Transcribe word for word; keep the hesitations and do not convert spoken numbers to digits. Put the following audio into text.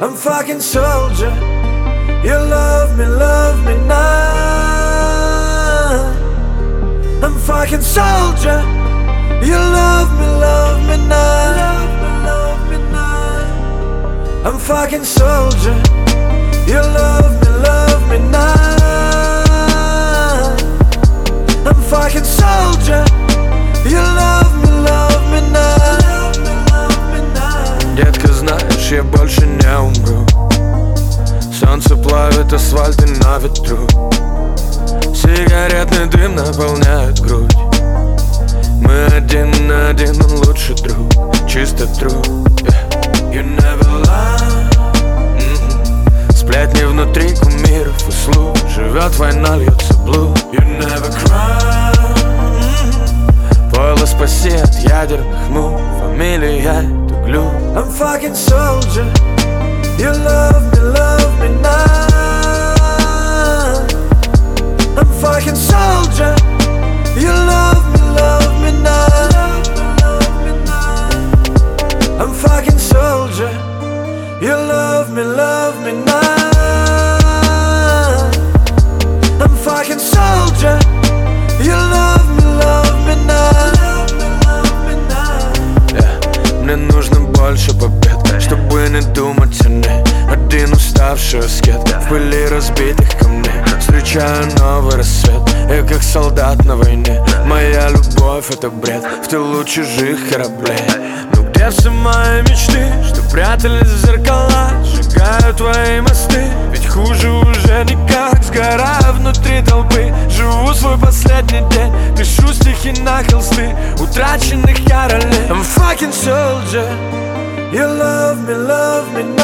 I'm fucking soldier. You love me, love me now. I'm fucking soldier. You love me, love me now. Love me, love me now. I'm fucking soldier. You love me, love me now. I'm fucking soldier. You love me, love me now. Love me, love me now. Детка, знаешь, я больше не умру. Солнце плавит асфальт и на ветру. Сигаретный дым наполняет грудь. Мы один на один, он лучший друг. Чисто true, yeah. You never lie. Mm-hmm. Сплетни внутри кумиров и слуг. Живет война, льется блуд. You never cry. Mm-hmm. Пойло спаси от ядерных мук. Фамилия это глю. I'm fucking soldier. You love me, love me now. I'm fucking soldier. You love me, love me now. Love me, love me now. I'm fucking soldier. You love me, love me now. I'm fucking soldier. You love me, love me now. Love me, love me now. Yeah. Мне нужно больше побед, чтобы не думать о ней. Один уставший аскет в пыли разбитых камней. Встречаю новый рассвет, я как солдат на войне. Моя любовь это бред в тылу чужих кораблей. Ну где все мои мечты, что прятались в зеркала? Сжигаю твои мосты, ведь хуже уже никак. Сгораю внутри толпы, живу свой последний день. Пишу стихи на холсты утраченных я ролей. I'm fucking soldier. You love me, love me